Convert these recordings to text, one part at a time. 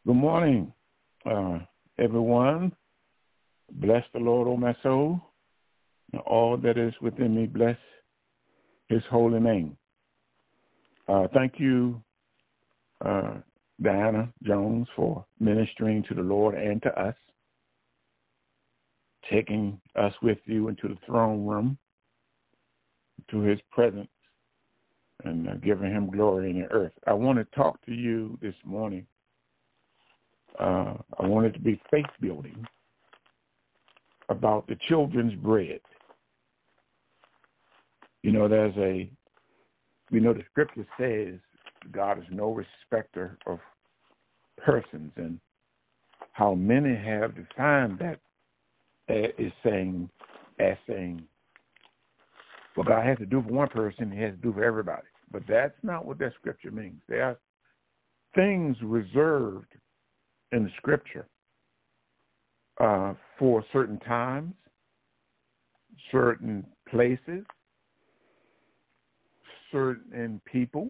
Good morning, everyone. Bless the Lord, O my soul, and all that is within me. Bless his holy name. Thank you, Diana Jones, for ministering to the Lord and to us, taking us with you into the throne room, to his presence, and giving him glory in the earth. I want to talk to you this morning. I want it to be faith building about the children's bread. You know, the scripture says God is no respecter of persons, and how many have defined that as saying, well, God has to do for one person, he has to do for everybody. But that's not what that scripture means. There are things reserved in the scripture for certain times, certain places, certain people.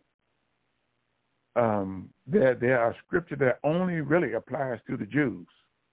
There are scripture that only really applies to the Jews.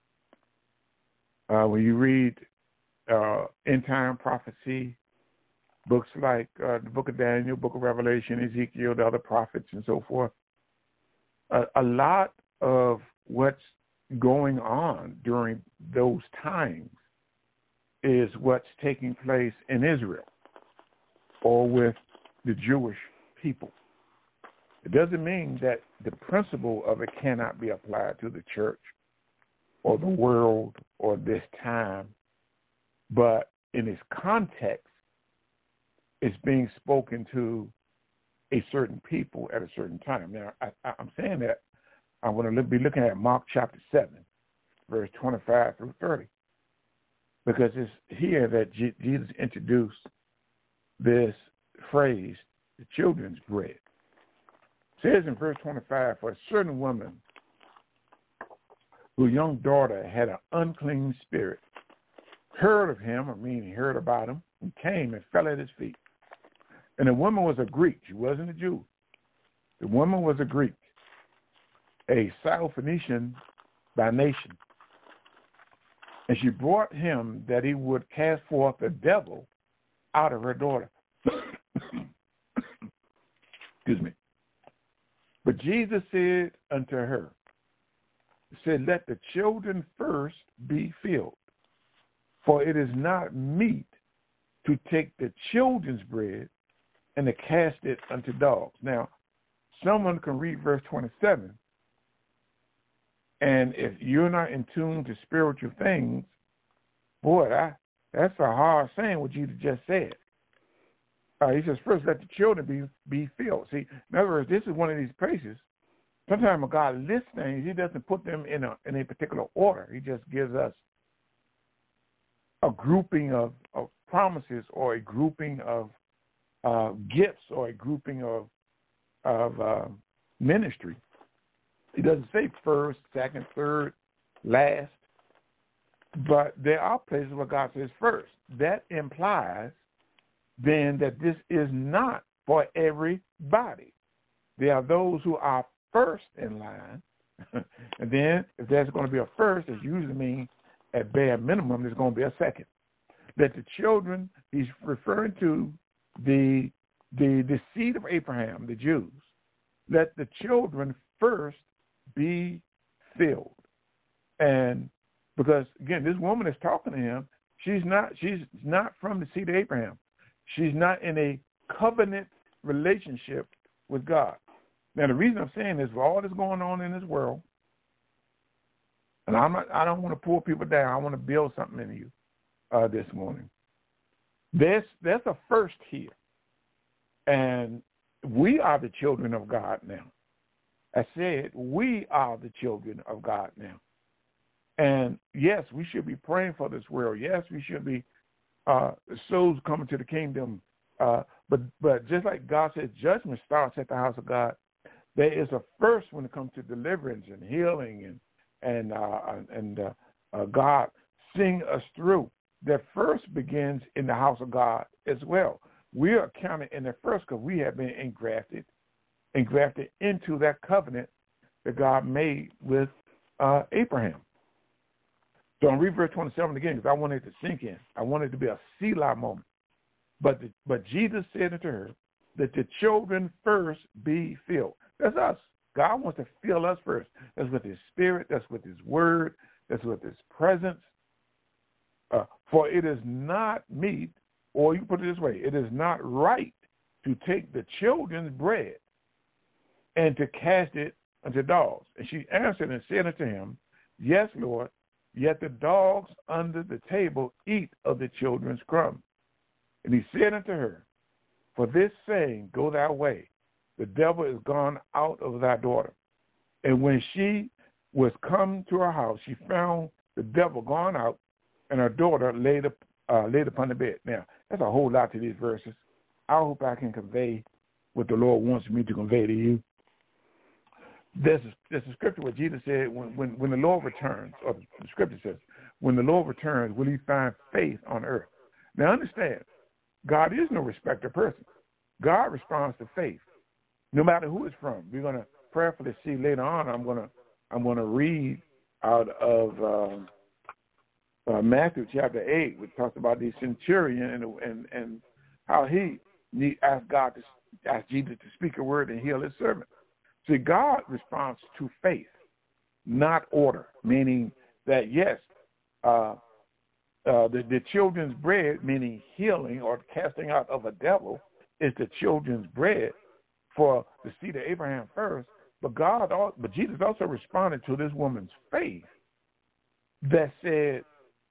When you read end time prophecy, books like the book of Daniel, book of Revelation, Ezekiel, the other prophets, and so forth, a lot of what's going on during those times is what's taking place in Israel or with the Jewish people. It doesn't mean that the principle of it cannot be applied to the church or the world or this time, but in its context, it's being spoken to a certain people at a certain time. Now, I'm saying that I'm going to be looking at Mark chapter 7, verse 25 through 30, because it's here that Jesus introduced this phrase, the children's bread. It says in verse 25, for a certain woman whose young daughter had an unclean spirit heard of him, heard about him, and came and fell at his feet. And the woman was a Greek. She wasn't a Jew. The woman was a Greek, a Syrophoenician by nation. And she brought him that he would cast forth the devil out of her daughter. Excuse me. But Jesus said unto her, let the children first be filled, for it is not meet to take the children's bread and to cast it unto dogs. Now, someone can read verse 27, and if you're not in tune to spiritual things, boy, that's a hard saying what Jesus just said. He says, first let the children be filled. See, in other words, this is one of these places. Sometimes when God lists things, he doesn't put them in a particular order. He just gives us a grouping of promises or a grouping of gifts or a grouping of ministry. He doesn't say first, second, third, last, but there are places where God says first. That implies then that this is not for everybody. There are those who are first in line, and then if there's going to be a first, it usually means at bare minimum there's going to be a second. That the children, he's referring to the seed of Abraham, the Jews. Let the children first be filled. And because, again, this woman is talking to him, she's not from the seed of Abraham. She's not in a covenant relationship with God. Now, the reason I'm saying this, for all that's going on in this world, and I don't want to pull people down. I want to build something in you this morning. There's a first here. And we are the children of God now. I said we are the children of God now. And yes, we should be praying for this world. Yes, we should be souls coming to the kingdom. But just like God says, judgment starts at the house of God. There is a first when it comes to deliverance and healing and God seeing us through. That first begins in the house of God as well. We are counted in the first because we have been engrafted into that covenant that God made with Abraham. So I'm reading verse 27 again because I want it to sink in. I want it to be a Selah moment. But Jesus said unto her, that the children first be filled. That's us. God wants to fill us first. That's with his spirit. That's with his word. That's with his presence. For it is not meet, or you put it this way, it is not right to take the children's bread and to cast it unto dogs. And she answered and said unto him, Yes, Lord, yet the dogs under the table eat of the children's crumbs. And he said unto her, For this saying, go thy way. The devil is gone out of thy daughter. And when she was come to her house, she found the devil gone out, and her daughter laid upon the bed. Now, that's a whole lot to these verses. I hope I can convey what the Lord wants me to convey to you. There's a scripture where Jesus said, when the Lord returns, or the scripture says, when the Lord returns, will he find faith on earth? Now understand, God is no respecter of persons. God responds to faith, no matter who it's from. We're going to prayerfully see later on. I'm going to read out of Matthew chapter 8, which talks about the centurion and how he asked Jesus to speak a word and heal his servant. See, God responds to faith, not order, meaning that, yes, the children's bread, meaning healing or casting out of a devil, is the children's bread for the seed of Abraham first. But Jesus also responded to this woman's faith that said,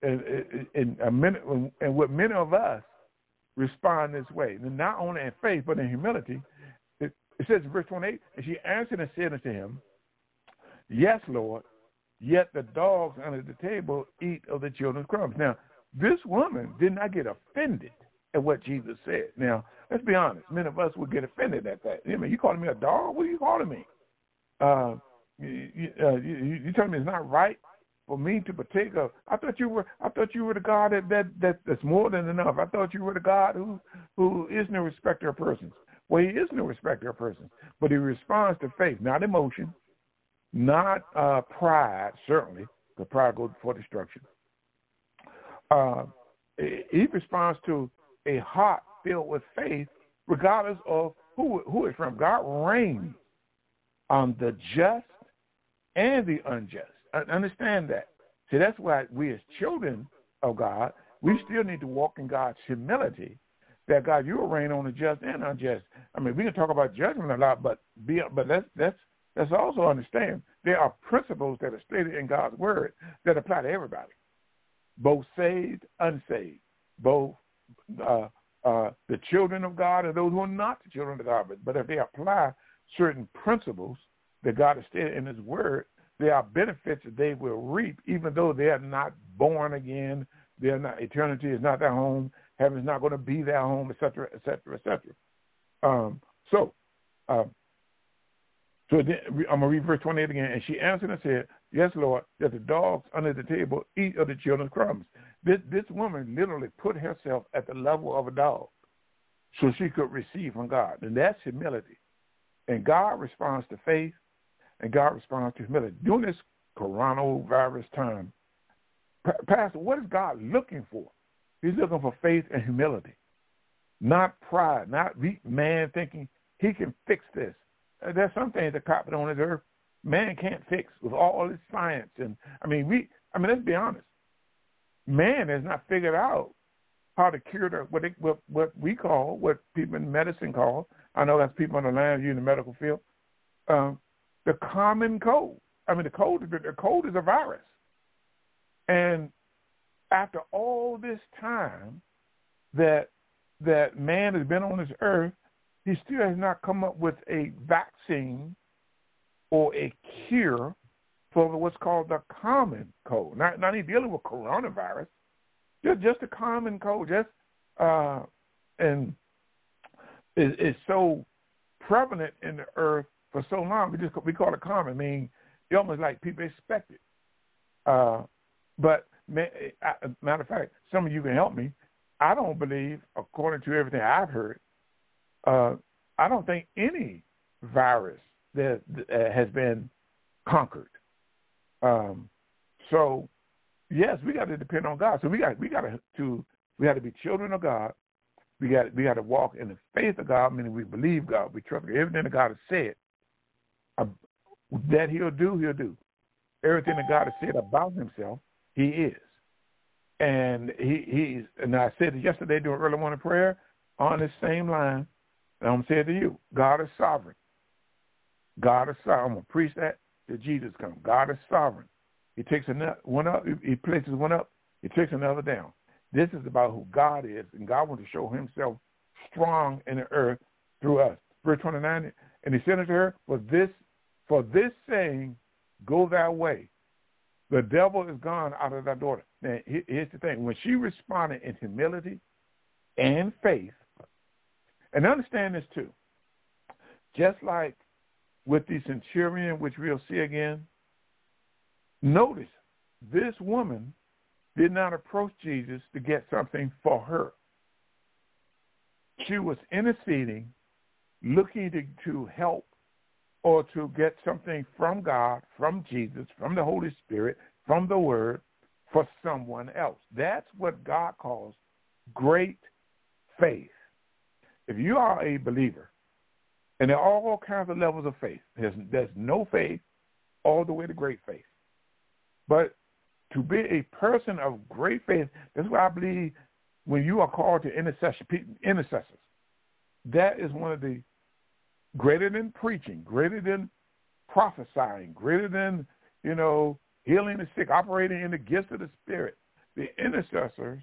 and what many of us respond this way, and not only in faith but in humility. It says in verse 28, and she answered and said unto him, Yes, Lord, yet the dogs under the table eat of the children's crumbs. Now, this woman did not get offended at what Jesus said. Now, let's be honest. Many of us would get offended at that. I mean, you calling me a dog? What are you calling me? You telling me it's not right for me to partake of? I thought you were the God that's more than enough. I thought you were the God who is no respecter of persons. Well, he is no respecter of persons, but he responds to faith, not emotion, not pride, certainly, because pride goes before destruction. He responds to a heart filled with faith, regardless of who it's from. God reigns on the just and the unjust. Understand that. See, that's why we as children of God, we still need to walk in God's humility, that God, you will reign on the just and unjust. I mean, we can talk about judgment a lot, but let's also understand there are principles that are stated in God's word that apply to everybody, both saved, unsaved, both the children of God and those who are not the children of God. But if they apply certain principles that God has stated in his word, there are benefits that they will reap, even though they are not born again. They are not, eternity is not their home. Heaven is not going to be their home, et cetera, et cetera, et cetera. So then, I'm going to read verse 28 again. And she answered and said, Yes, Lord, that the dogs under the table eat of the children's crumbs. This woman literally put herself at the level of a dog so she could receive from God. And that's humility. And God responds to faith, and God responds to humility. During this coronavirus time, Pastor, what is God looking for? He's looking for faith and humility, not pride, not weak man thinking he can fix this. There's some things that happen on this earth man can't fix with all his science. And let's be honest. Man has not figured out how to cure what people in medicine call, I know that's people on the line, you in the medical field, the common cold. I mean, the cold is a virus. And after all this time that man has been on this earth, he still has not come up with a vaccine or a cure for what's called the common cold. Not even dealing with coronavirus, just a common cold. And it's so prevalent in the earth for so long. We call it common, meaning it's almost like people expect it. But matter of fact, some of you can help me. I don't believe, according to everything I've heard, I don't think any virus that has been conquered. So yes, we got to depend on God. So we have to be children of God. We got to walk in the faith of God, meaning we believe God, we trust God. Everything that God has said that He'll do, He'll do. Everything that God has said about Himself, He is. And He's. And I said it yesterday during early morning prayer on this same line. And I'm saying to you, God is sovereign. God is sovereign. I'm gonna preach that till Jesus comes. God is sovereign. He takes one up. He places one up. He takes another down. This is about who God is, and God wants to show Himself strong in the earth through us. Verse 29. And He said unto her, for this saying, go thy way. The devil is gone out of thy daughter. Now, here's the thing. When she responded in humility and faith, and understand this too, just like with the centurion, which we'll see again, notice this woman did not approach Jesus to get something for her. She was interceding, looking to help or to get something from God, from Jesus, from the Holy Spirit, from the Word, for someone else. That's what God calls great faith. If you are a believer, and there are all kinds of levels of faith. There's no faith all the way to great faith. But to be a person of great faith, that's why I believe when you are called to intercessors, that is one of the greater than preaching, greater than prophesying, greater than, healing the sick, operating in the gifts of the Spirit. The intercessors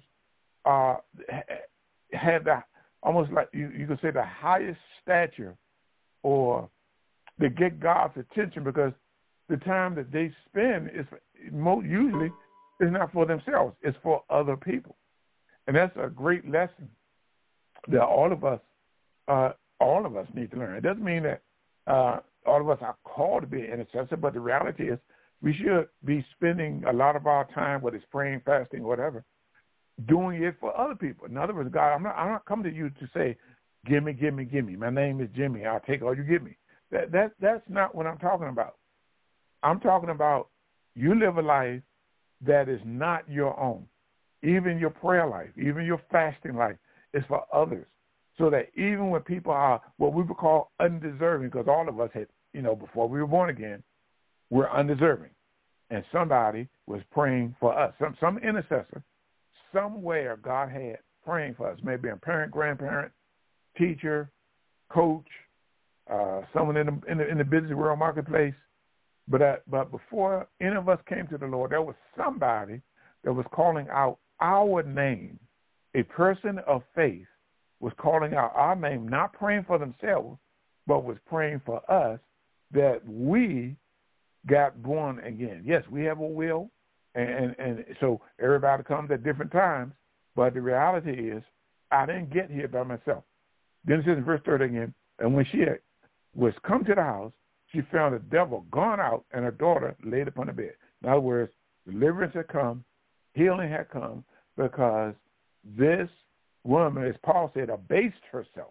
had almost like you could say the highest stature, or they get God's attention, because the time that they spend is usually is not for themselves, it's for other people. And that's a great lesson that all of us need to learn. It doesn't mean that all of us are called to be an intercessor, but the reality is we should be spending a lot of our time, whether it's praying, fasting, whatever, doing it for other people. In other words, God, I'm not coming to you to say, give me. My name is Jimmy. I'll take all you give me. That's not what I'm talking about. I'm talking about you live a life that is not your own. Even your prayer life, even your fasting life is for others. So that even when people are what we would call undeserving, because all of us had, before we were born again, we're undeserving. And somebody was praying for us. Some intercessor, somewhere God had praying for us. Maybe a parent, grandparent, teacher, coach, someone in the business world marketplace. But before any of us came to the Lord, there was somebody that was calling out our name. A person of faith was calling out our name, not praying for themselves, but was praying for us that we got born again. Yes, we have a will, and so everybody comes at different times, but the reality is I didn't get here by myself. Then it says in verse 30 again, and when she was come to the house, she found the devil gone out and her daughter laid upon the bed. In other words, deliverance had come, healing had come, because this woman, as Paul said, abased herself.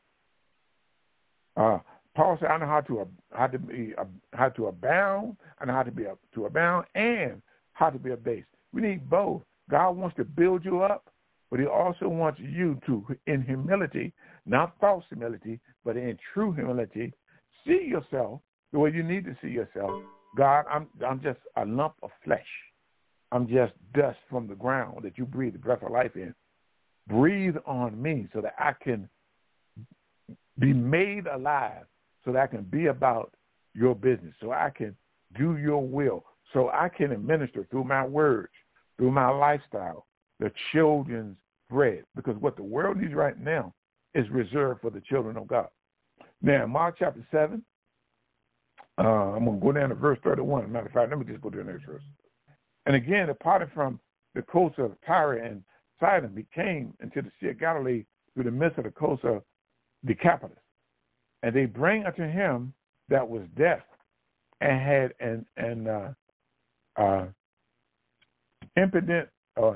Paul said, I know how to abound, I know how to abound, and how to be abased. We need both. God wants to build you up, but He also wants you to, in humility, not false humility, but in true humility, see yourself the way you need to see yourself. God, I'm just a lump of flesh. I'm just dust from the ground that you breathe the breath of life in. Breathe on me so that I can be made alive, so that I can be about your business, so I can do your will, so I can administer through my words, through my lifestyle, the children's bread. Because what the world needs right now is reserved for the children of God. Now, in Mark chapter 7, I'm going to go down to verse 31. Matter of fact, let me just go to the next verse. And again, departing from the coast of Tyre and Sidon, he came into the Sea of Galilee through the midst of the coast of Decapolis. And they bring unto him that was deaf and had an impediment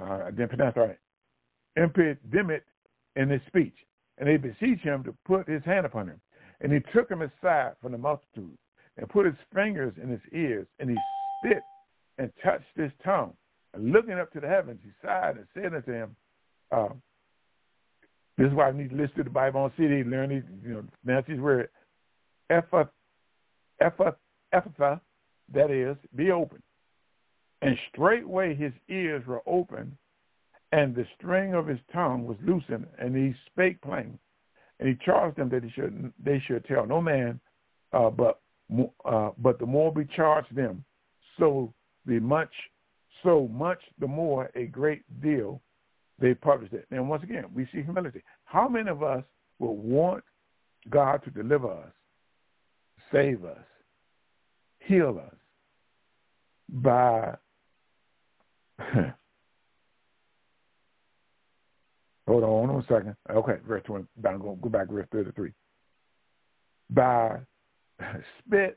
in his speech. And they beseech him to put his hand upon him. And he took him aside from the multitude and put his fingers in his ears, and he spit and touched his tongue. And looking up to the heavens, he sighed and said unto him, this is why I need to listen to the Bible on CD, learn these, pronounce these words. Ephphatha, that is, be open. And straightway his ears were opened, and the string of his tongue was loosened, and he spake plain. And he charged them that they should tell no man, but the more we charge them, so much the more a great deal they published it. And once again, we see humility. How many of us will want God to deliver us, save us, heal us by hold on a second. Okay, verse 20. I'm going to go back to verse 33. By spit.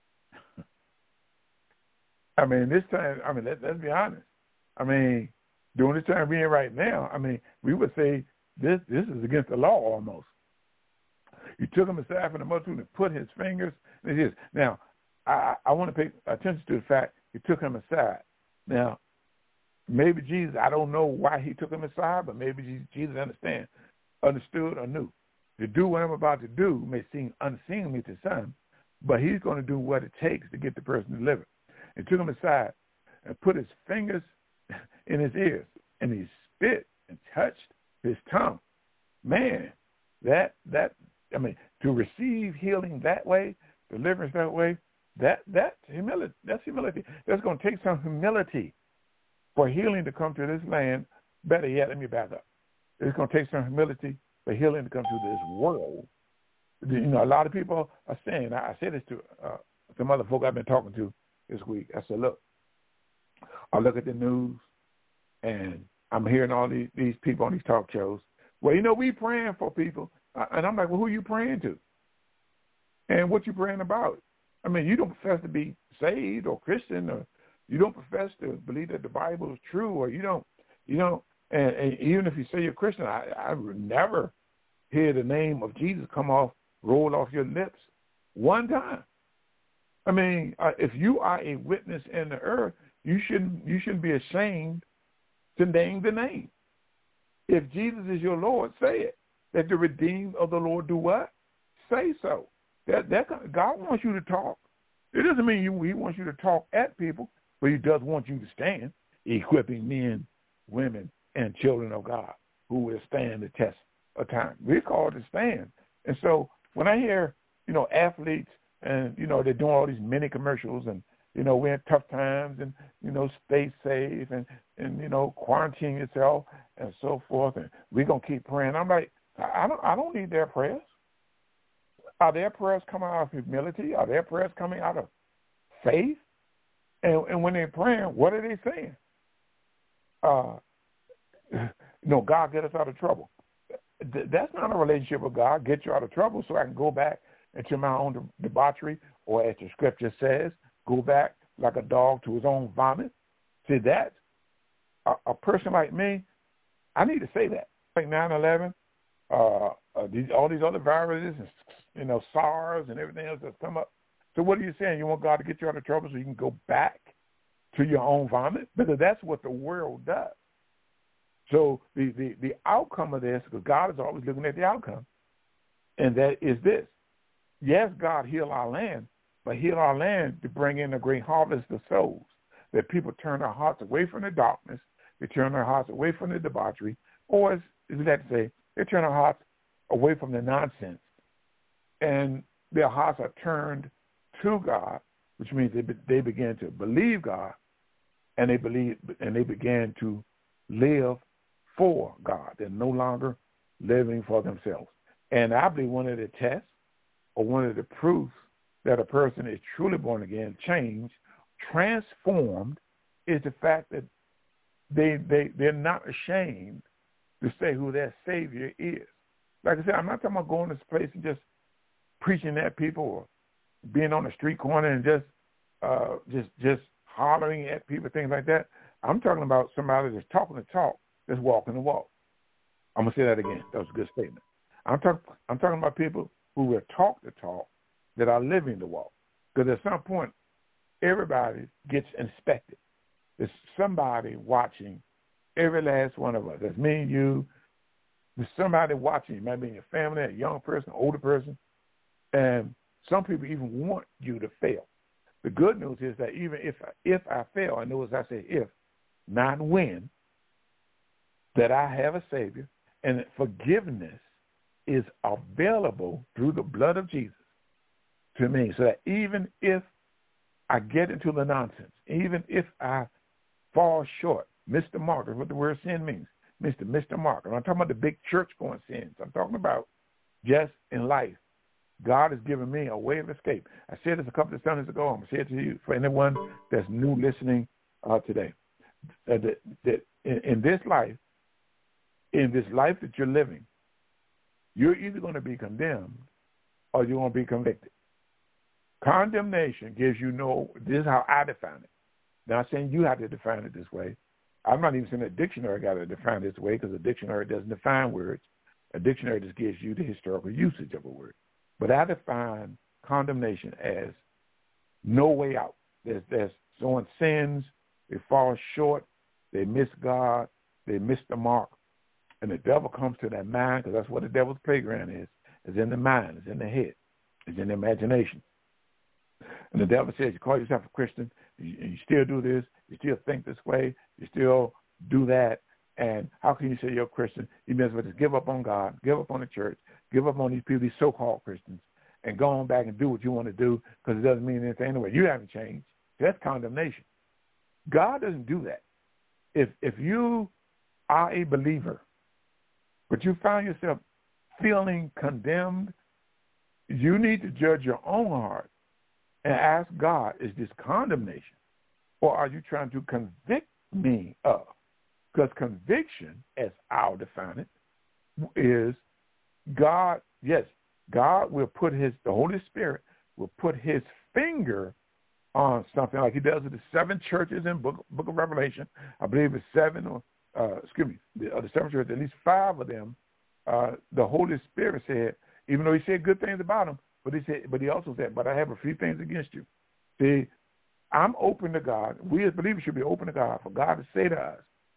I mean, this time, let's be honest. I mean, during this time we're in right now, we would say this is against the law almost. He took him aside from the multitude and put his fingers in his. Now, I want to pay attention to the fact he took him aside. Now, maybe Jesus, I don't know why he took him aside, but maybe Jesus understood or knew. To do what I'm about to do may seem unseemly to some, but he's going to do what it takes to get the person delivered. He took him aside and put his fingers in his ears, and he spit and touched his tongue. Man, to receive healing that way, deliverance that way, that's humility. That's humility. That's going to take some humility for healing to come to this land. Better yet, let me back up. It's going to take some humility for healing to come to this world. A lot of people are saying, I said this to some other folk I've been talking to this week. I said, look, I look at the news, and I'm hearing all these people on these talk shows. Well, we praying for people. And I'm like, well, who are you praying to? And what you praying about? You don't profess to be saved or Christian, or you don't profess to believe that the Bible is true, or you don't, and even if you say you're Christian, I would never hear the name of Jesus roll off your lips one time. If you are a witness in the earth, you shouldn't be ashamed to name the name. If Jesus is your Lord, say it. That the redeemed of the Lord do what? Say so. God wants you to talk. It doesn't mean he wants you to talk at people, but he does want you to stand, equipping men, women, and children of God who will stand the test of time. We're called to stand. And so when I hear, athletes and, they're doing all these mini commercials and, we're in tough times and, stay safe and quarantine yourself and so forth, and we're going to keep praying. I'm like, I don't need their prayers. Are their prayers coming out of humility? Are their prayers coming out of faith? And when they're praying, what are they saying? God, get us out of trouble. That's not a relationship with God. Get you out of trouble so I can go back into my own debauchery, or as the scripture says, go back like a dog to his own vomit. See, that's a person like me, I need to say that. Like 9/11, all these other viruses, and, SARS and everything else that's come up. So what are you saying? You want God to get you out of trouble so you can go back to your own vomit? Because that's what the world does. So the outcome of this, because God is always looking at the outcome, and that is this. Yes, God heal our land, but heal our land to bring in a great harvest of souls, that people turn their hearts away from the darkness, they turn their hearts away from the debauchery, or as that say, they turn their hearts away from the nonsense, and their hearts are turned to God, which means they begin to believe God, and they begin to live for God. They're no longer living for themselves. And I believe one of the tests or one of the proofs that a person is truly born again, changed, transformed, is the fact that they're not ashamed to say who their Savior is. Like I said, I'm not talking about going to this place and just preaching at people or being on the street corner and just hollering at people, things like that. I'm talking about somebody that's talking the talk, that's walking the walk. I'm gonna say that again. That was a good statement. I'm talking about people who will talk the talk, that are living the walk. Because at some point, everybody gets inspected. there's somebody watching every last one of us. That's me and you. There's somebody watching. It might be your family, a young person, an older person. And some people even want you to fail. The good news is that even if I fail, I notice I say if, not when, that I have a Savior, and that forgiveness is available through the blood of Jesus to me, so that even if I get into the nonsense, even if I fall short, miss the mark, is what the word sin means, miss the mark. I'm not talking about the big church-going sins. I'm talking about just in life. God has given me a way of escape. I said this a couple of Sundays ago. I'm going to say it to you, for anyone that's new listening today. That in this life that you're living, you're either going to be condemned or you're going to be convicted. Condemnation gives you this is how I define it. Not saying you have to define it this way. I'm not even saying a dictionary got to define it this way, because a dictionary doesn't define words. A dictionary just gives you the historical usage of a word. But I define condemnation as no way out. There's someone sins, they fall short, they miss God, they miss the mark, and the devil comes to that mind, because that's what the devil's playground is. It's in the mind, it's in the head, it's in the imagination. And the devil says, you call yourself a Christian, and you still do this, you still think this way, you still do that, and how can you say you're a Christian? You may as well just give up on God, give up on the church, give up on these people, these so-called Christians, and go on back and do what you want to do, because it doesn't mean anything anyway. You haven't changed. That's condemnation. God doesn't do that. If you are a believer, but you find yourself feeling condemned, you need to judge your own heart and ask God, is this condemnation, or are you trying to convict me of? Because conviction, as I'll define it, is God, yes, God will put the Holy Spirit will put his finger on something, like he does with the 7 churches in book of Revelation. I believe it's 7 or, the 7 churches, at least 5 of them, the Holy Spirit said, even though he said good things about them, but he also said, but I have a few things against you. See, I'm open to God. We as believers should be open to God, for God to say to us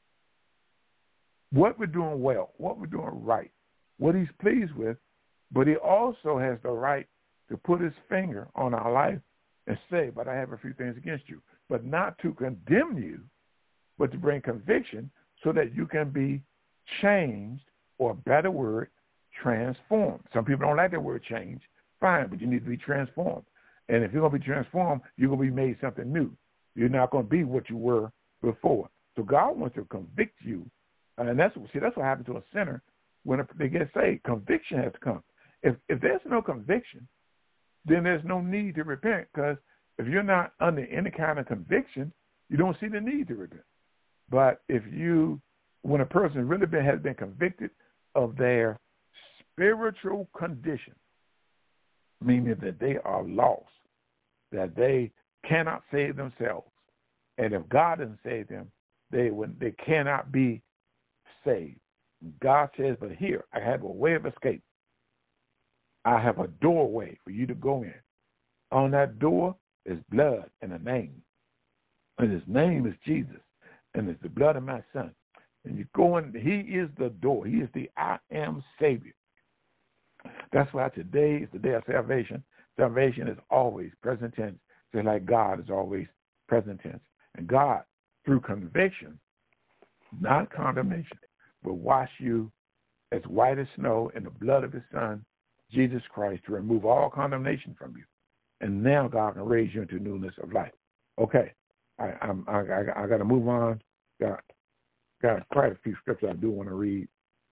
what we're doing well, what we're doing right, what he's pleased with, but he also has the right to put his finger on our life and say, but I have a few things against you, but not to condemn you, but to bring conviction so that you can be changed, or a better word, transformed. Some people don't like that word change. Fine, but you need to be transformed. And if you're going to be transformed, you're going to be made something new. You're not going to be what you were before. So God wants to convict you. And that's what happens to a sinner when they get saved. Conviction has to come. If there's no conviction, then there's no need to repent, because if you're not under any kind of conviction, you don't see the need to repent. But when a person really has been convicted of their spiritual condition, meaning that they are lost, that they cannot save themselves, and if God doesn't save them, they cannot be saved. God says, but here, I have a way of escape. I have a doorway for you to go in. On that door is blood and a name. And his name is Jesus. And it's the blood of my son. And you go in, he is the door. He is the I am Savior. That's why today is the day of salvation. Salvation is always present tense, just like God is always present tense. And God, through conviction, not condemnation, will wash you as white as snow in the blood of his son, Jesus Christ, to remove all condemnation from you. And now God can raise you into newness of life. Okay, I got to move on. Got quite a few scriptures I do want to read.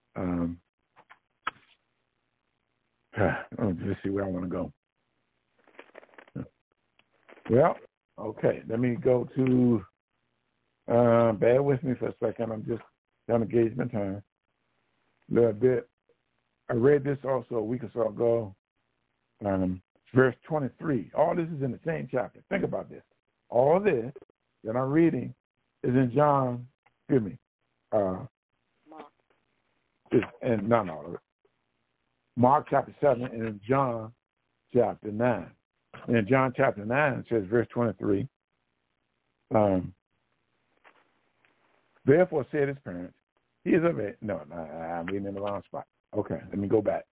Let's see where I want to go. Well, okay, let me go to, bear with me for a second. I'm just trying to gauge my time a little bit. I read this also a week or so ago, verse 23. All this is in the same chapter. Think about this. All this that I'm reading is in and not all of it. Mark chapter 7 and in John chapter 9. And in John chapter 9, it says, verse 23, Therefore said his parents, he is of it. No, I'm reading in the wrong spot. Okay, let me go back.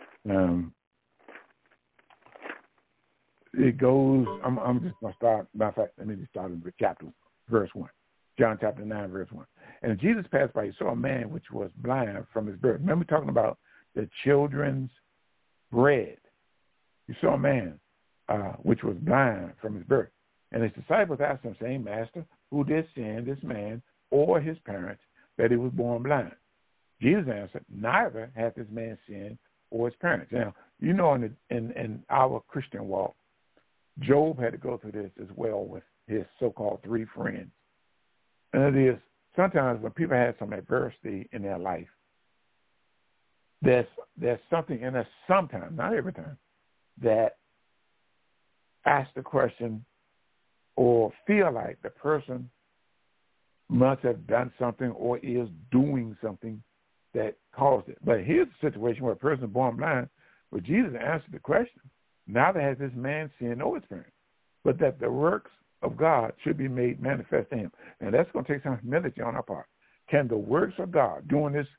It goes, I'm just going to start, matter of fact, let me just start with verse 1. John chapter 9, verse 1. And Jesus passed by, he saw a man which was blind from his birth. Remember talking about the children's bread. He saw a man which was blind from his birth. And his disciples asked him, saying, Master, who did sin, this man or his parents, that he was born blind? Jesus answered, neither hath this man sinned or his parents. Now, you know, in our Christian walk, Job had to go through this as well with his so-called 3 friends. And it is, sometimes when people have some adversity in their life, there's something in us sometimes, not every time, that asks the question or feel like the person must have done something or is doing something that caused it. But here's a situation where a person is born blind, where Jesus answered the question, neither has this man sinned or his parents, but that the works of God should be made manifest in him. And that's going to take some humility on our part. Can the works of God during this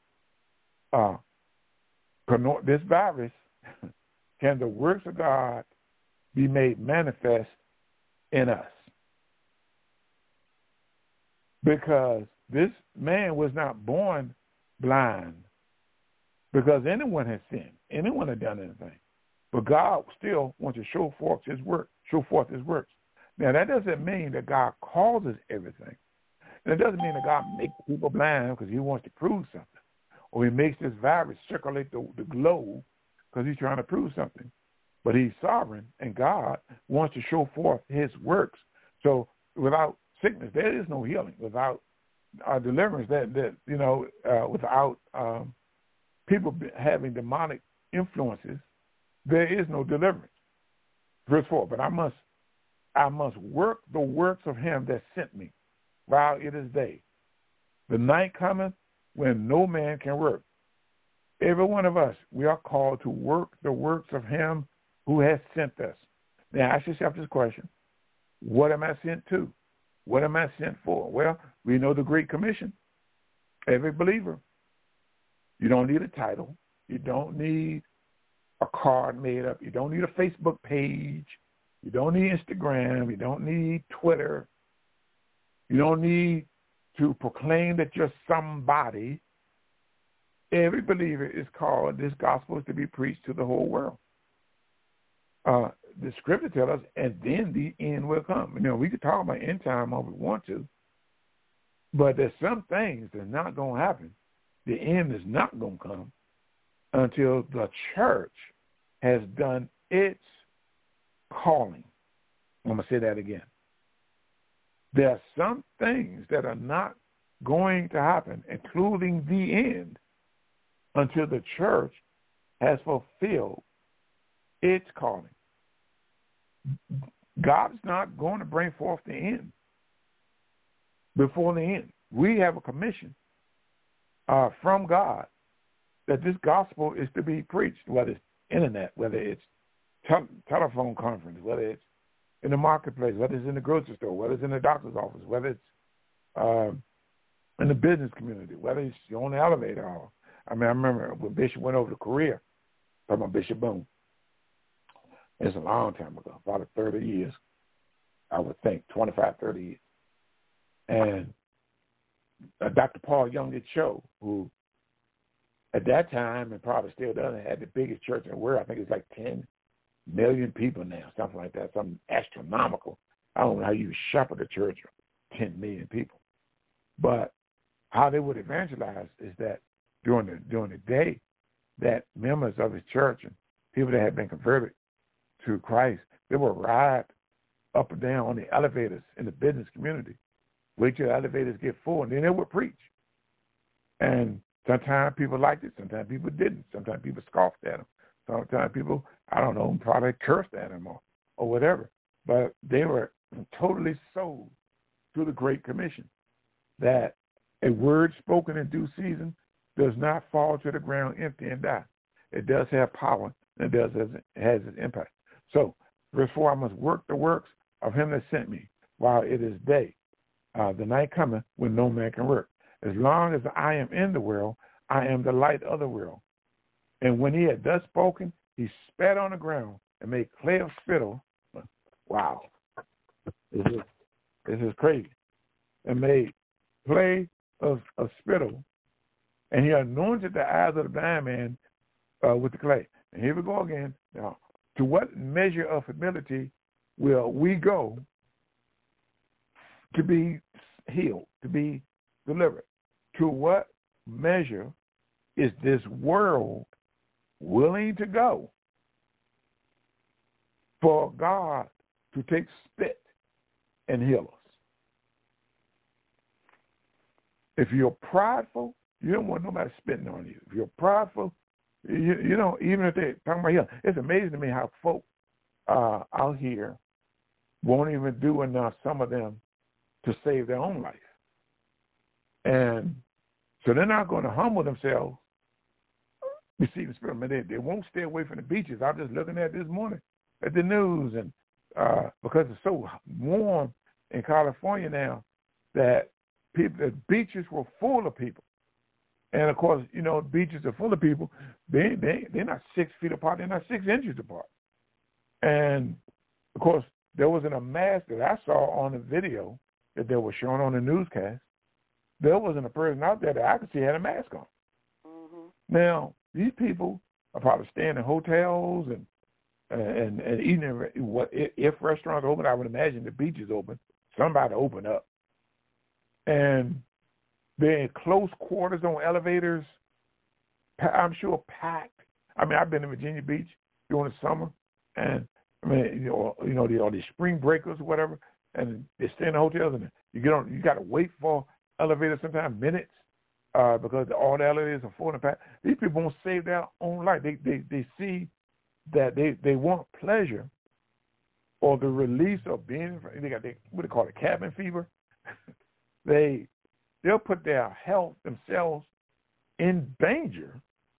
virus, can the works of God be made manifest in us? Because this man was not born blind because anyone has sinned. Anyone has done anything. But God still wants to show forth his works. Now, that doesn't mean that God causes everything. And it doesn't mean that God makes people blind because he wants to prove something. Or he makes this virus circulate the globe because he's trying to prove something. But he's sovereign, and God wants to show forth his works. So without sickness, there is no healing. Without deliverance, without people having demonic influences, there is no deliverance. Verse 4, but I must work the works of him that sent me while it is day. The night cometh when no man can work. Every one of us, we are called to work the works of him who has sent us. Now ask yourself this question. What am I sent to? What am I sent for? Well, we know the Great Commission. Every believer. You don't need a title. You don't need a card made up. You don't need a Facebook page. You don't need Instagram. You don't need Twitter. You don't need to proclaim that you're somebody. Every believer is called. This gospel is to be preached to the whole world. The scripture tells us, and then the end will come. You know, we could talk about end time all we want to, but there's some things that's not going to happen. The end is not going to come until the church has done its calling. I'm going to say that again. There are some things that are not going to happen, including the end, until the church has fulfilled its calling. God's not going to bring forth the end before the end. We have a commission from God that this gospel is to be preached, whether it's internet, whether it's telephone conference, whether it's in the marketplace, whether it's in the grocery store, whether it's in the doctor's office, whether it's in the business community, whether it's on the elevator. I remember when Bishop went over to Korea, talking about Bishop Boone. It's a long time ago, about 30 years, I would think, 25, 30 years. And Dr. Paul Young at Cho, who at that time, and probably still does, had the biggest church in the world. I think it's like 10 million people now, something like that, something astronomical. I don't know how you shepherd a church of 10 million people. But how they would evangelize is that during the day, that members of his church and people that had been converted to Christ, they would ride up and down on the elevators in the business community, wait till the elevators get full, and then they would preach. And sometimes people liked it, sometimes people didn't. Sometimes people scoffed at him. Sometimes people, I don't know, probably cursed at him or whatever. But they were totally sold to the Great Commission, that a word spoken in due season does not fall to the ground empty and die. It does have power, and it has its impact. So, verse 4, I must work the works of him that sent me while it is day. The night cometh when no man can work. As long as I am in the world, I am the light of the world. And when he had thus spoken, he spat on the ground and made clay of spittle. Wow. This is crazy. And made clay of spittle. And he anointed the eyes of the blind man with the clay. And here we go again. Now, to what measure of humility will we go to be healed, to be delivered? To what measure is this world willing to go for God to take spit and heal us? If you're prideful, you don't want nobody spitting on you. If you're prideful, you know, even if they're talking about healing, it's amazing to me how folk out here won't even do enough, some of them, to save their own life. And so they're not going to humble themselves, receive the Spirit. They won't stay away from the beaches. I was just looking at this morning at the news, and because it's so warm in California now, that the beaches were full of people. And, of course, you know, beaches are full of people. They're not 6 feet apart. They're not 6 inches apart. And, of course, there wasn't a mask that I saw on the video that they were showing on the newscast. There wasn't a person out there that I could see had a mask on. Mm-hmm. Now, these people are probably staying in hotels and eating if restaurants are open. I would imagine the beach is open. Somebody open up. And they're in close quarters on elevators, I'm sure packed. I mean, I've been to Virginia Beach during the summer, and I mean, all these spring breakers or whatever, and they stay in the hotels, and you got to wait for elevators sometimes minutes because all the elevators are full and packed. These people won't save their own life. They see that they want pleasure or the release of being. They got what they call it, cabin fever. They'll put their health themselves in danger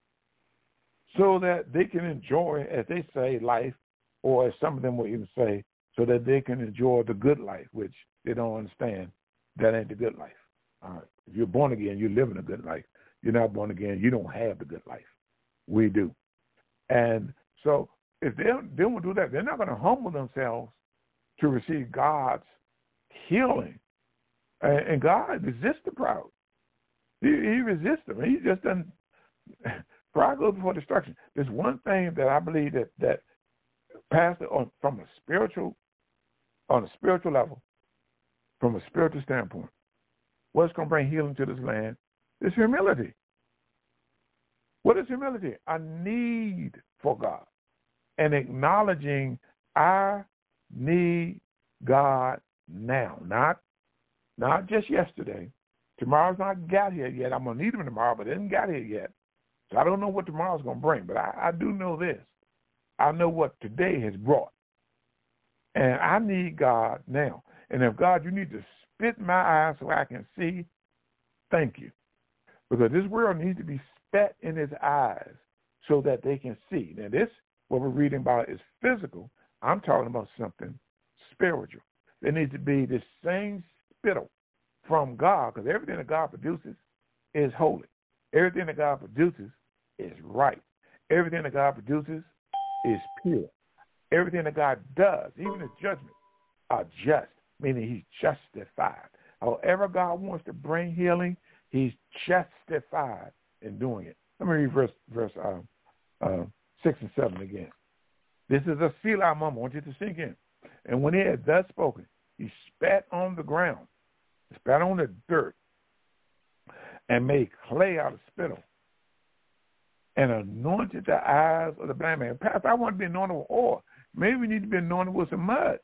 so that they can enjoy, as they say, life, or as some of them will even say, so that they can enjoy the good life, which they don't understand. That ain't the good life. If you're born again, you're living a good life. You're not born again, you don't have the good life. We do. And so if they won't do that, they're not going to humble themselves to receive God's healing. And God resists the proud. He resists them. He just doesn't. Pride goes before destruction. There's one thing that I believe that Pastor, on a spiritual level, from a spiritual standpoint, what's going to bring healing to this land is humility. What is humility? A need for God and acknowledging I need God now, not just yesterday. Tomorrow's not got here yet. I'm going to need him tomorrow, but it hasn't got here yet. So I don't know what tomorrow's going to bring, but I do know this. I know what today has brought. And I need God now. And if God, you need to spit in my eyes so I can see, thank you. Because this world needs to be spat in his eyes so that they can see. Now this, what we're reading about, is physical. I'm talking about something spiritual. There needs to be this same spittle from God, because everything that God produces is holy. Everything that God produces is right. Everything that God produces is pure. Everything that God does, even his judgments, are just, meaning he's justified. However God wants to bring healing, he's justified in doing it. Let me read verse 6 and 7 again. This is a Selah moment. I want you to sink in. And when he had thus spoken, he spat on the ground, spat on the dirt, and made clay out of spittle, and anointed the eyes of the blind man. Pastor, I want to be anointed with oil. Maybe we need to be anointed with some mud.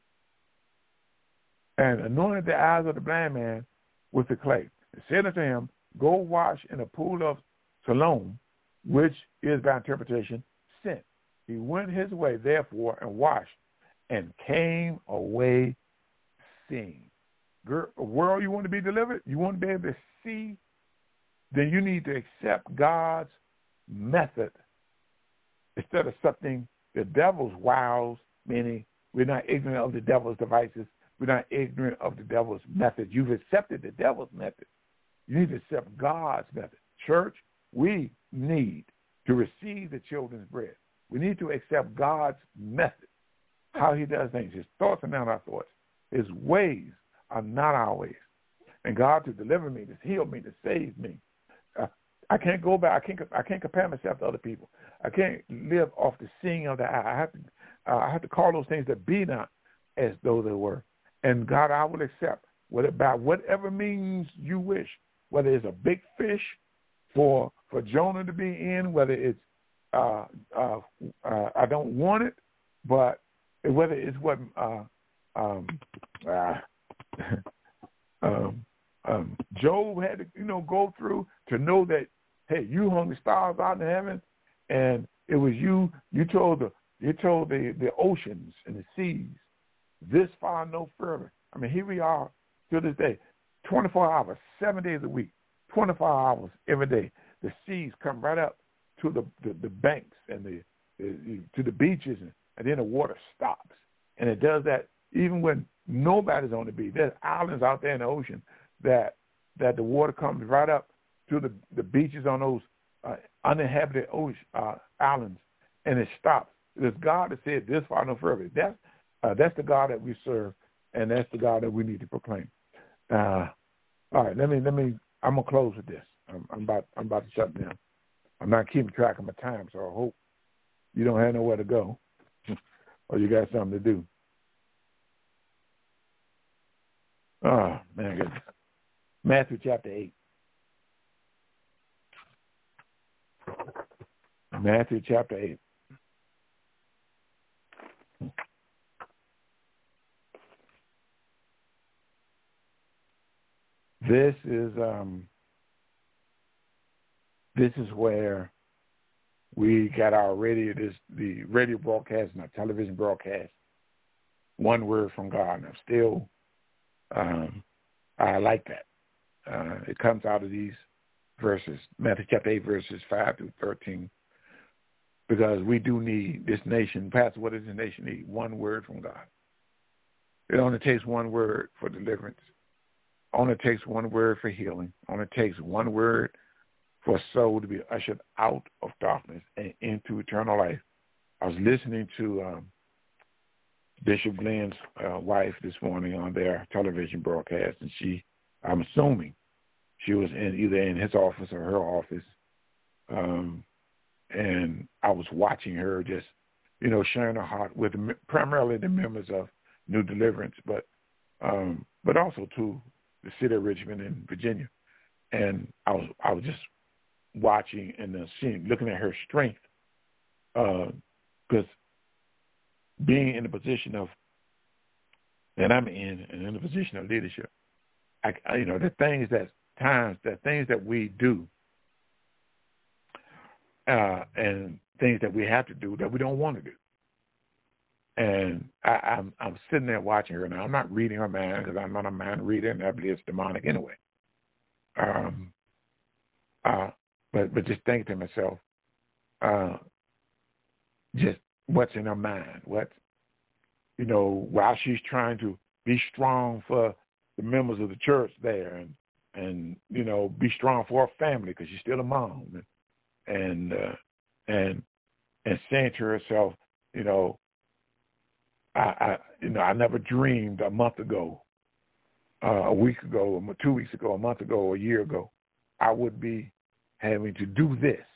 And anointed the eyes of the blind man with the clay. And said unto him, go wash in a pool of Siloam, which is by interpretation sent. He went his way, therefore, and washed, and came away seeing. World, you want to be delivered? You want to be able to see? Then you need to accept God's method instead of something the devil's wiles, meaning we're not ignorant of the devil's devices. We're not ignorant of the devil's method. You've accepted the devil's method. You need to accept God's method. Church, we need to receive the children's bread. We need to accept God's method, how he does things. His thoughts are not our thoughts. His ways are not our ways. And God to deliver me, to heal me, to save me. I can't go back. I can't compare myself to other people. I can't live off the seeing of the eye. I have to call those things that be not as though they were. And God, I will accept by whatever means you wish, whether it's a big fish for Jonah to be in, whether it's I don't want it, but whether it's what Job had to go through to know that, hey, you hung the stars out in heaven, and it was you told the oceans and the seas, this far no further. I mean, here we are to this day, 24 hours, 7 days a week, 24 hours every day. The seas come right up to the banks and to the beaches, and then the water stops. And it does that even when nobody's on the beach. There's islands out there in the ocean that the water comes right up to the beaches on those uninhabited islands, and it stops. There's God that said, this far no further. That's the God that we serve, and that's the God that we need to proclaim. All right, let me. I'm gonna close with this. I'm about to shut down. I'm not keeping track of my time, so I hope you don't have nowhere to go, or you got something to do. Oh man, goodness. Matthew chapter 8. Matthew chapter 8. This is where we got our the radio broadcast and our television broadcast. One word from God. And I'm still, I like that. It comes out of these verses, Matthew chapter 8, verses 5 through 13, because we do need this nation. Pastor, what does the nation need? One word from God. It only takes one word for deliverance. Only takes one word for healing. Only takes one word for a soul to be ushered out of darkness and into eternal life. I was listening to Bishop Glenn's wife this morning on their television broadcast, and I'm assuming she was either in his office or her office, and I was watching her just, sharing her heart with primarily the members of New Deliverance, but also to the city of Richmond in Virginia. And I was just watching and looking at her strength, because being in the position that I'm in, and in the position of leadership, the things that we do, and things that we have to do that we don't want to do. And I'm sitting there watching her. Now, I'm not reading her mind, because I'm not a mind reader, and I believe it's demonic anyway. But just thinking to myself, just what's in her mind, while she's trying to be strong for the members of the church there, and be strong for her family, because she's still a mom, and saying to herself, I never dreamed a month ago, a week ago, 2 weeks ago, a month ago, a year ago, I would be having to do this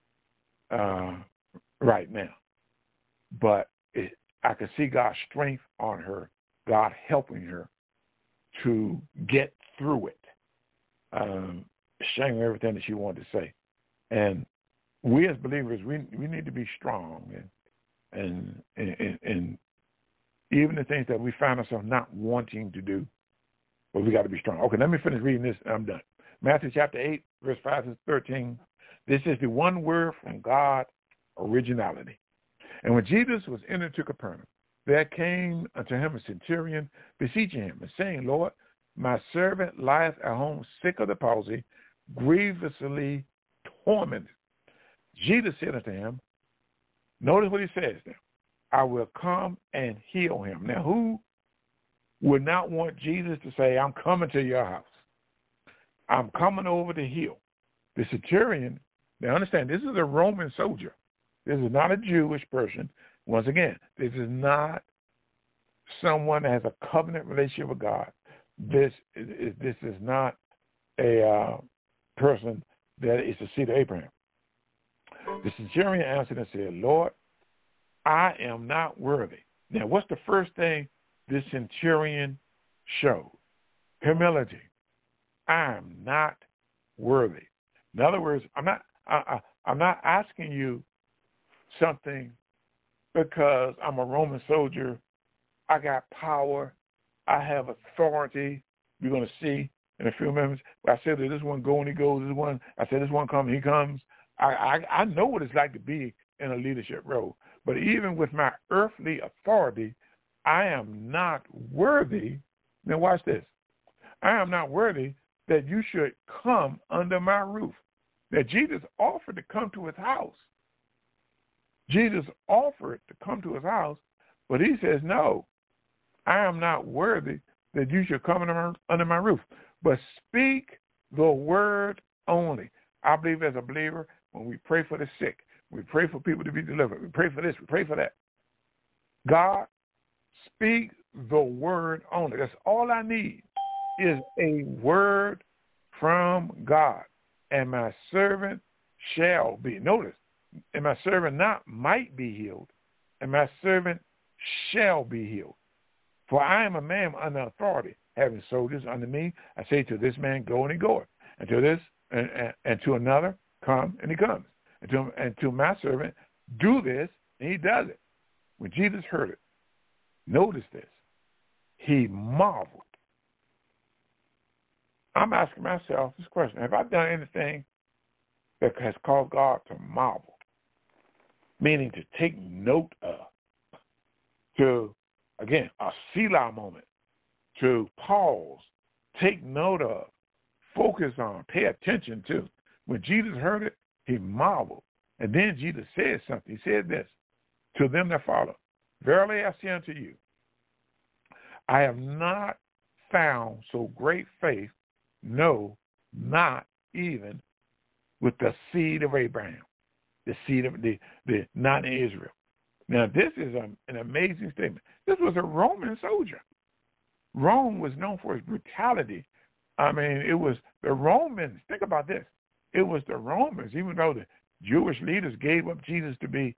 right now. But I could see God's strength on her, God helping her to get through it, saying everything that she wanted to say. And we as believers, we need to be strong, and even the things that we find ourselves not wanting to do, but we got to be strong. Okay, let me finish reading this, and I'm done. Matthew chapter 8, verse 5 to 13. This is the one word from God, originality. And when Jesus was entered to Capernaum, there came unto him a centurion, beseeching him, and saying, Lord, my servant lieth at home sick of the palsy, grievously tormented. Jesus said unto him, notice what he says now, I will come and heal him. Now, who would not want Jesus to say, I'm coming to your house? I'm coming over to heal. The centurion, now understand, this is a Roman soldier. This is not a Jewish person. Once again, this is not someone that has a covenant relationship with God. This is not a person that is the seed of Abraham. The centurion answered and said, Lord, I am not worthy. Now, what's the first thing this centurion showed? Humility. I am not worthy. In other words, I'm not asking you something because I'm a Roman soldier. I got power. I have authority. You're going to see in a few minutes. I said that this one go and he goes. This one, I said this one come, he comes. I know what it's like to be in a leadership role. But even with my earthly authority, I am not worthy. Now watch this. I am not worthy that you should come under my roof. That Jesus offered to come to his house. Jesus offered to come to his house, but he says, no, I am not worthy that you should come under my roof. But speak the word only. I believe as a believer, when we pray for the sick, we pray for people to be delivered, we pray for this, we pray for that. God, speak the word only. That's all I need is a word from God. And my servant shall be. Notice, and my servant not might be healed, and my servant shall be healed. For I am a man under authority, having soldiers under me. I say to this man, go and he goeth. And to this, and to another, come, and he comes. And to my servant, do this, and he does it. When Jesus heard it, notice this, he marveled. I'm asking myself this question. Have I done anything that has caused God to marvel? Meaning to take note of, to, again, a Selah moment, to pause, take note of, focus on, pay attention to. When Jesus heard it, he marveled. And then Jesus said something. He said this, to them that follow, verily I say unto you, I have not found so great faith, no, not even with the seed of Abraham, the seed of the not in Israel. Now, this is an amazing statement. This was a Roman soldier. Rome was known for its brutality. I mean, it was the Romans. Think about this. It was the Romans, even though the Jewish leaders gave up Jesus to be,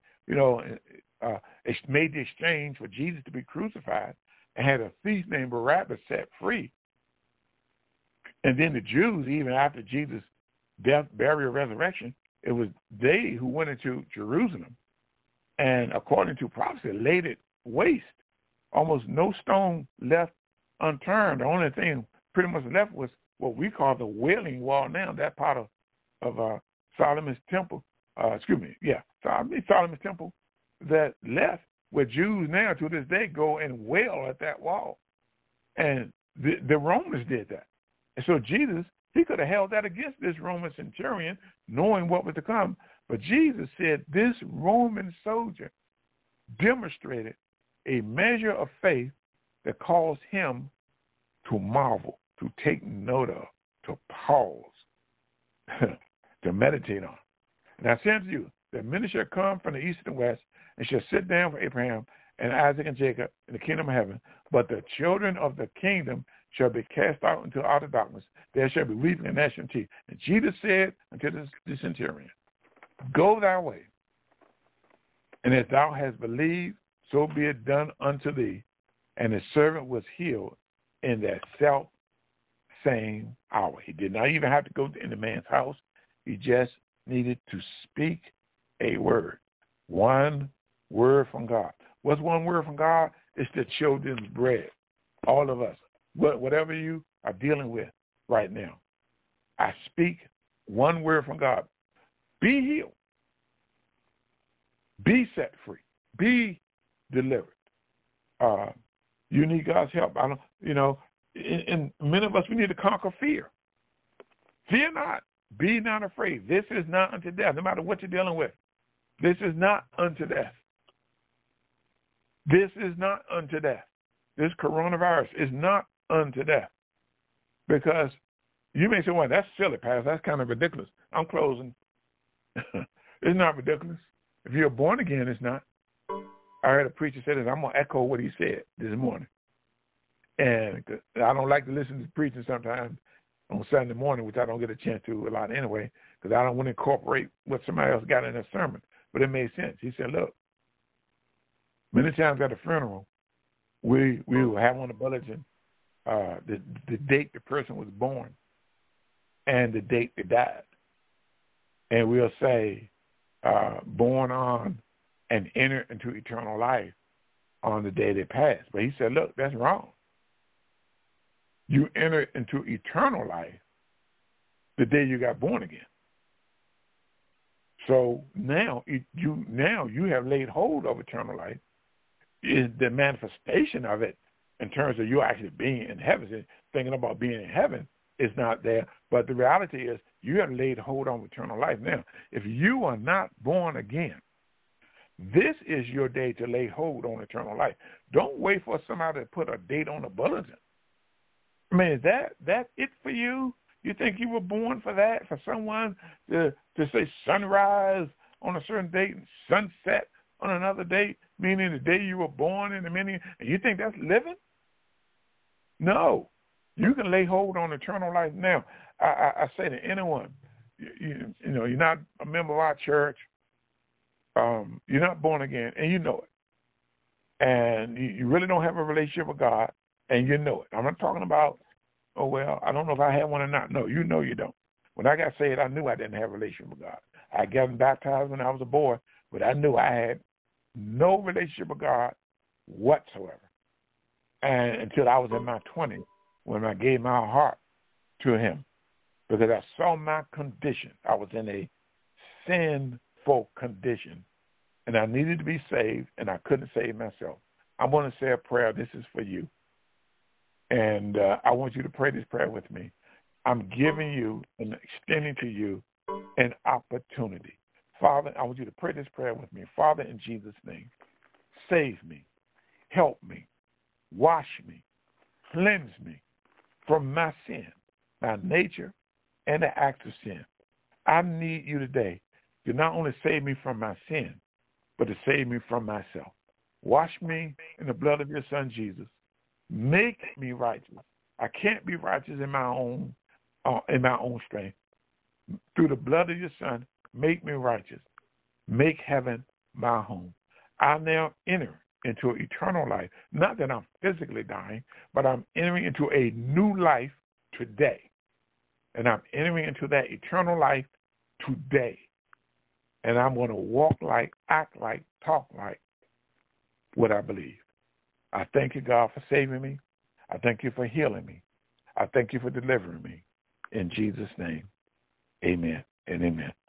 made the exchange for Jesus to be crucified and had a thief named Barabbas set free. And then the Jews, even after Jesus' death, burial, resurrection, it was they who went into Jerusalem and, according to prophecy, laid it waste. Almost no stone left unturned. The only thing pretty much left was what we call the Wailing Wall now, that part of Solomon's temple. Solomon's temple that left, where Jews now to this day go and wail at that wall. And the Romans did that. And so Jesus, he could have held that against this Roman centurion, knowing what was to come. But Jesus said this Roman soldier demonstrated a measure of faith that caused him to marvel, to take note of, to pause, to meditate on. And I say unto you, that many shall come from the east and west, and shall sit down for Abraham and Isaac and Jacob in the kingdom of heaven. But the children of the kingdom shall be cast out into outer darkness. There shall be weeping and gnashing of teeth. And Jesus said unto the centurion, go thy way, and as thou hast believed, so be it done unto thee. And his servant was healed in that self-same hour. He did not even have to go in the man's house. He just needed to speak a word. One word from God. What's one word from God? It's the children's bread. All of us. Whatever you are dealing with right now, I speak one word from God. Be healed. Be set free. Be delivered. You need God's help. And many of us, we need to conquer fear. Fear not. Be not afraid. This is not unto death, no matter what you're dealing with. This is not unto death. This is not unto death. This coronavirus is not unto death. Because You may say, well, that's silly, Pastor. That's kind of ridiculous. I'm closing. It's not ridiculous. If you're born again, it's not. I heard a preacher say this. I'm going to echo what he said this morning. And I don't like to listen to preaching sometimes on Sunday morning, which I don't get a chance to a lot anyway, because I don't want to incorporate what somebody else got in their sermon. But it made sense. He said, look, many times at a funeral, we will have on the bulletin the date the person was born and the date they died. And we'll say, born on and enter into eternal life on the day they passed. But he said, look, that's wrong. You enter into eternal life the day you got born again. So now you have laid hold of eternal life. Is the manifestation of it in terms of you actually being in heaven, thinking about being in heaven is not there. But the reality is you have laid hold on eternal life. Now, if you are not born again, this is your day to lay hold on eternal life. Don't wait for somebody to put a date on the bulletin. I mean, is that it for you? You think you were born for that? For someone to say sunrise on a certain date and sunset on another date, meaning the day you were born in the meaning, and you think that's living? No. You can lay hold on eternal life now. I say to anyone, you know, you're not a member of our church, you're not born again, and you know it. And you really don't have a relationship with God, and you know it. I'm not talking about, oh, well, I don't know if I have one or not. No, you know you don't. When I got saved, I knew I didn't have a relationship with God. I got baptized when I was a boy, but I knew I had no relationship with God whatsoever. And until I was in my 20s when I gave my heart to him, because I saw my condition. I was in a sinful condition, and I needed to be saved, and I couldn't save myself. I'm going to say a prayer. This is for you. And I want you to pray this prayer with me. I'm giving you and extending to you an opportunity. Father, I want you to pray this prayer with me. Father, in Jesus' name, save me, help me, wash me, cleanse me from my sin, my nature, and the acts of sin. I need you today to not only save me from my sin, but to save me from myself. Wash me in the blood of your Son, Jesus. Make me righteous. I can't be righteous in my own strength. Through the blood of your Son, make me righteous. Make heaven my home. I now enter into eternal life. Not that I'm physically dying, but I'm entering into a new life today. And I'm entering into that eternal life today. And I'm going to walk like, act like, talk like what I believe. I thank you, God, for saving me. I thank you for healing me. I thank you for delivering me. In Jesus' name, amen and amen.